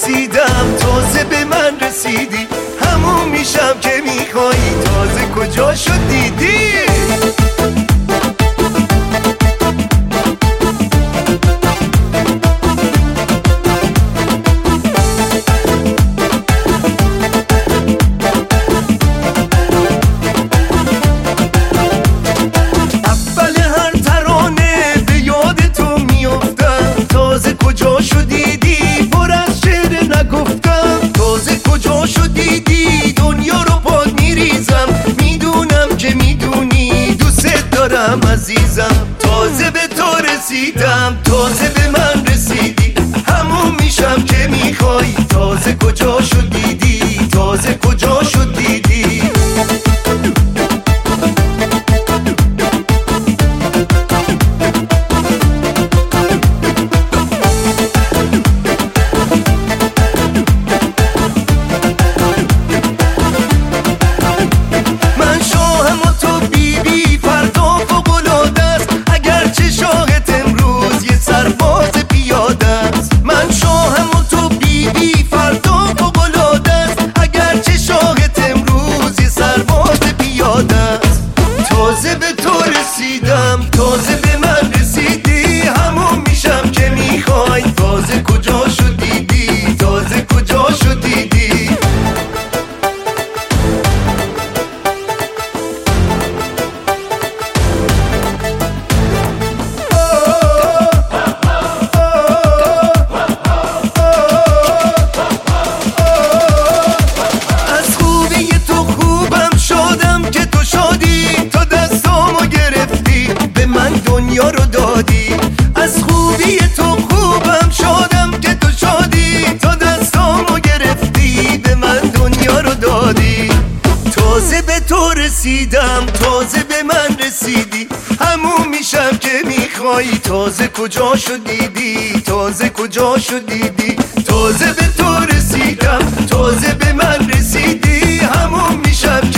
رسیدم، تازه به من رسیدی، همون میشم که میخوایی، تازه کجا شد دیدی؟ عزیزم تازه به تو رسیدم، تازه به من رسیدی، همون میشم که میخوای، تازه کجا شد دیدی، تازه کجا شد دیدی؟ من شاهم و تو بیبی، فردا فوق‌العاده است، اگرچه شاهد امروز یه سرباز پیاده است. من شاهم و تو بیبی، فردا فوق‌العاده است، اگرچه شاهد امروز یه سرباز پیاده است. تازه به تو رسیدم، تازه به من رسیدی، همون میشم که میخوای، تازه کجا شد دیدی، تازه کجا شد دیدی؟ از خوبی تو خوبم شدم که تو شادی، تا دستامو گرفتی به من دنیا رو دادی. از خوبی تو خوبم شدم که تو شادی، تا دستامو گرفتی به من دنیا رو دادی. تازه به تو رسیدم، تازه به من رسیدی، همون میشم که میخوایی، تازه کجا شد دیدی، تازه کجا شد دیدی؟ تازه به تو رسیدم، تازه به من رسیدی، همون میشم